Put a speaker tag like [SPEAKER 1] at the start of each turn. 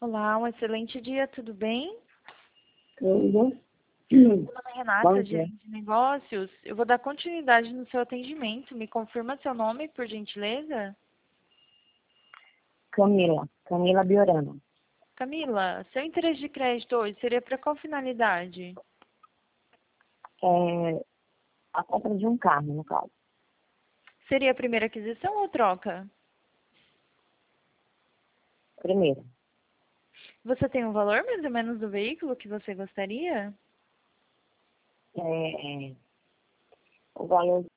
[SPEAKER 1] Olá, um excelente dia, tudo bem?
[SPEAKER 2] Tudo.
[SPEAKER 1] Meu nome é
[SPEAKER 2] Bom
[SPEAKER 1] Renata,
[SPEAKER 2] dia.
[SPEAKER 1] gerente de negócios. Eu vou dar continuidade no seu atendimento. Me confirma seu nome, por gentileza?
[SPEAKER 2] Camila Biorano.
[SPEAKER 1] Camila, seu interesse de crédito hoje seria para qual finalidade?
[SPEAKER 2] É a compra de um carro, no caso.
[SPEAKER 1] Seria a primeira aquisição ou troca?
[SPEAKER 2] Primeiro,
[SPEAKER 1] Você tem um valor mais ou menos do veículo que você gostaria?
[SPEAKER 2] é, o valor